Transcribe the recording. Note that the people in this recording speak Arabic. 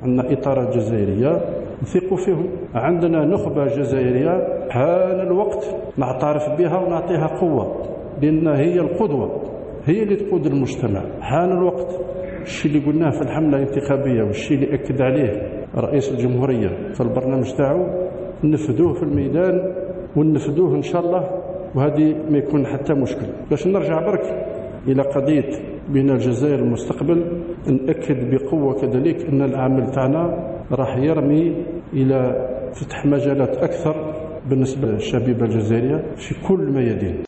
عندنا إطارات جزائرية نثق فيهم، عندنا نخبة جزائرية حان الوقت نعترف بها ونعطيها قوة، لأن هي القدوة، هي اللي تقود المجتمع. حان الوقت. الشيء اللي قلناه في الحملة الانتخابية والشيء اللي أكد عليه رئيس الجمهورية في البرنامج تاعو نفذوه في الميدان ونفذوه إن شاء الله، وهذه ما يكون حتى مشكل. باش نرجع برك إلى قضية بناء الجزائر المستقبل، نأكد بقوة كذلك أن العمل تاعنا راح يرمي إلى فتح مجالات أكثر بالنسبة للشبيبة الجزائرية في كل الميادين.